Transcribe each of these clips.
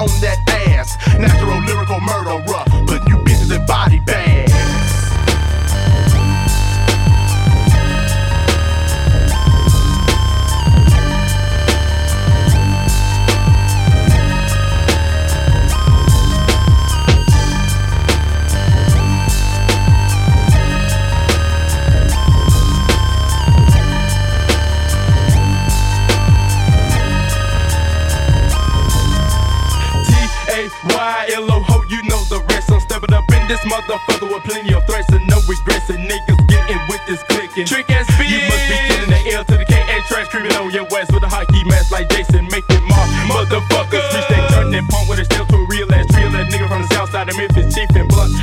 on that ass. Natural lyrical murderer, putting you bitches in body bags. YLO, ho, you know the rest. I'm stepping up in this motherfucker with plenty of threats and no regrets. And niggas getting with this clicking. Trick ass bitch. You must be killing the L to the KA trash, creeping on your ass with a hockey mask like Jason. Make it mark, motherfuckers. Reach that turning point with a steel to a real ass nigga from the south side of Memphis, Chief and Blunt.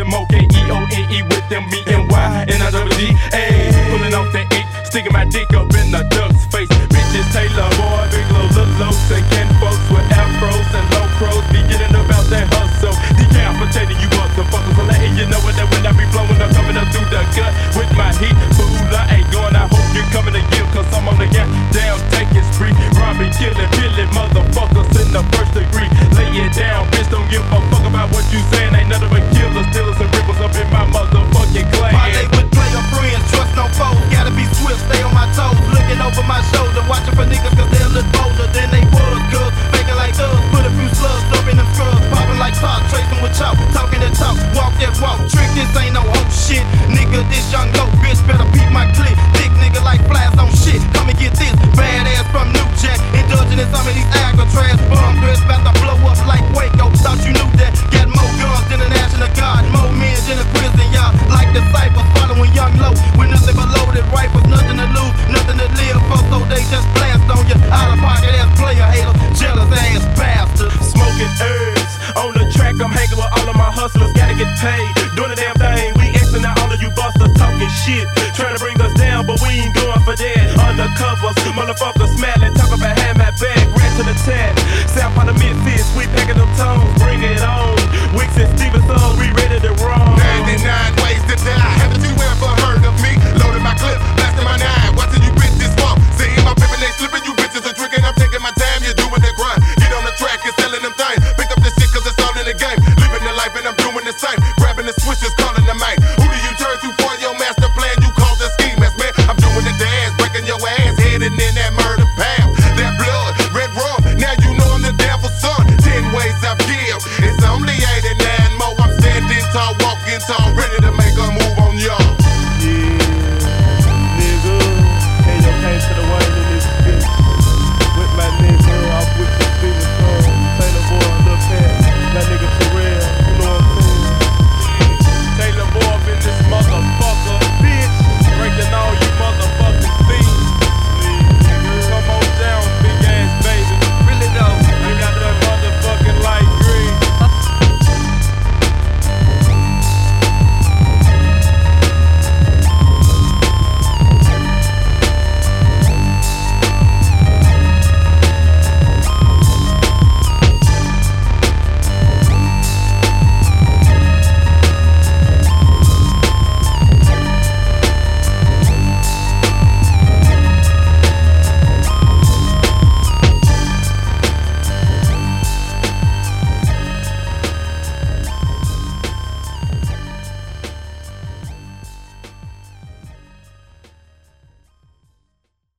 SMOKEONE with them B-N-Y and I double D. Ayy, pulling off that 8, sticking my dick up in the duck's face. Bitches Taylor, boy, big low, look low, taking folks with afros and low crows. Be getting about that hustle, decapitating you motherfuckers. I'm letting you know that when I be blowing up, coming up through the gut with my heat. Fool, I ain't going, I hope you're coming again, cause I'm on the goddamn taking spree. Robbing, killing motherfuckers in the first degree. Lay it down, bitch, don't give a fuck about what you saying. Ain't nothing but killers, stealers, and rippers up in my motherfucking clan. Parlay with player friends, trust no foes. Gotta be swift, stay on my toes. Looking over my shoulder, watching for niggas cause they look bolder than they was. Cause faking like thugs, put a few slugs up in them scrubs. Popping like talk, tracing with chalk, talking that talk, walk that walk. Trick, this ain't no old shit. Nigga, this young low bitch better peep my clip. Thick nigga like flies on shit. Come and get this badass from New Jack. Indulging in some of these Alcatraz bomb threats, about to blow up like Waco. Thought you knew that. Got more guns than the National Guard, more men than the prison yard. Like disciples following young low with nothing but loaded rifles, nothing to lose, nothing to live for. So they just blast on you. Out of pocket ass player haters, jealous ass bastards. Smoking herbs on the track, I'm hanging with all of my hustlers. Gotta get paid, doing the damn thing. We Xing out all of you busters talking shit, trying to bring us down, but we ain't going for that. Undercovers, motherfuckers smelling, talking about hand my bag, ran to the tat. South on the Memphis, we packing them tones, bring it on. Wicks and Stevenson, we ready to roll. 99 ways to die. Haven't you ever heard of me? Loading my clip, blasting my 9, watching you bitches fall. Seeing my pimpin', they slipping, you bitches are tricking. I'm taking my time, you're doing that grind. Get on the track and selling them things. Pick up this shit cause it's all in the game. Living the life and I'm doing the same. Grabbing the switches.